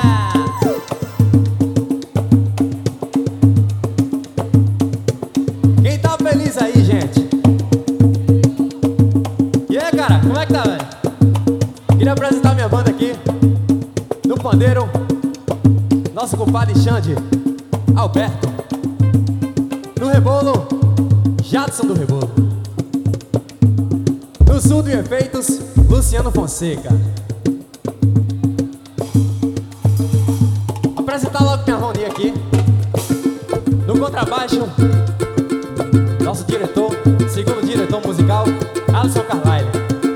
Quem tá feliz aí, gente? E aí, cara, como é que tá, velho? Queria apresentar minha banda aqui. No pandeiro, nosso compadre Xande Alberto. No rebolo, Jadson do Rebolo. No surdo e efeitos, Luciano Fonseca. Apresentar logo minha harmonia aqui. No contrabaixo, nosso diretor, segundo diretor musical, Alisson Carlyle.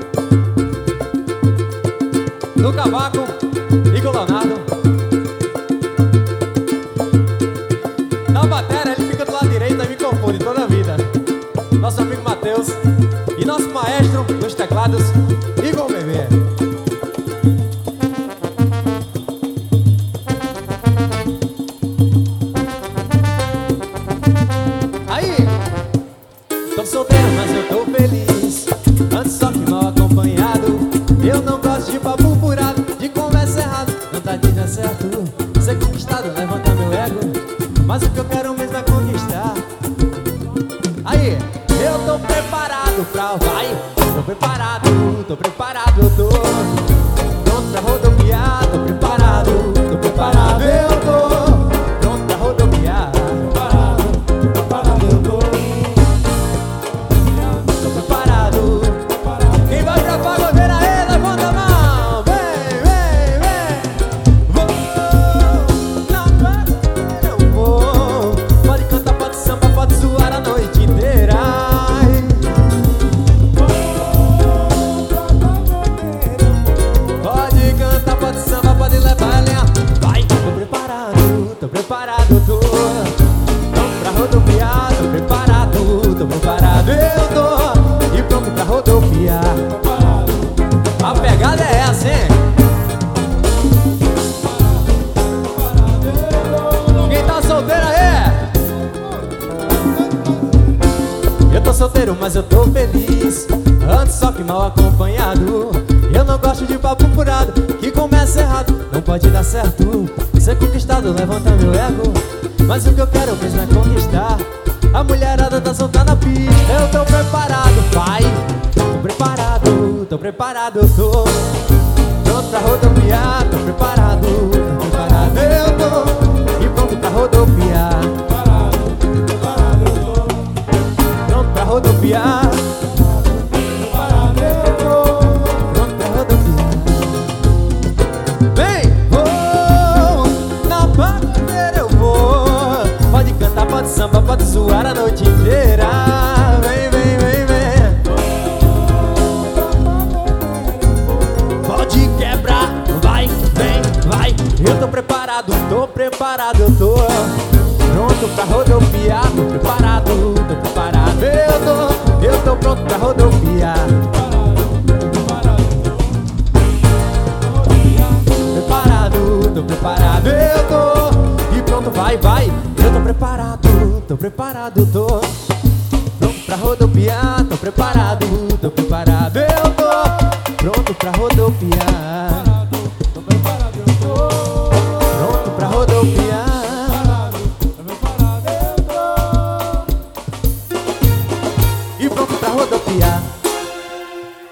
No cavaco, Igor Leonardo. Na bateria, ele fica do lado direito e me confunde toda a vida. Nosso amigo Matheus. E nosso maestro nos teclados, Igor Bebê. Aí! Tô solteiro, mas eu tô feliz. Antes só que mal acompanhado. Eu não gosto de papo furado, de conversa errada. Não tá de dar certo. Ser conquistado levanta meu ego. Mas o que eu quero mesmo é conquistar. Aí! Eu tô preparado pra vai. Tô preparado, eu tô pronto pra rodopiar. Tô preparado, eu tô pronto pra rodopiar. Eu tô preparado. Quem vai pra pagodeira aí, levanta a mão. Vem. Vou na pagodeira, eu vou. Pode cantar, pode samba, pode zoar a noite inteira. Pode samba, pode levar a lenha. Vai, tô preparado, eu tô pronto pra rodopiar. Tô preparado, eu tô e pronto pra rodopiar. A pegada é essa, hein? Quem tá solteiro aí? Eu tô solteiro, mas eu tô feliz. Antes só que mal acompanhado. Eu não gosto de papo furado, que começa errado, não pode dar certo. Ser conquistado levanta meu ego. Mas o que eu quero mesmo é conquistar. A mulherada tá soltando a pista. Eu tô preparado, vai. Tô preparado, eu tô pronto pra rodopiar. Tô preparado, eu tô e pronto pra rodopiar. Pronto pra rodopiar. Pode samba, pode zoar a noite inteira. Vem. Pode quebrar, vai. Eu tô preparado, eu tô pronto pra rodopiar. Tô preparado, eu tô pronto pra rodopiar. Tô preparado, eu tô e pronto, vai. Eu tô preparado, eu tô pronto pra rodopiar. Tô preparado, eu tô pronto pra rodopiar.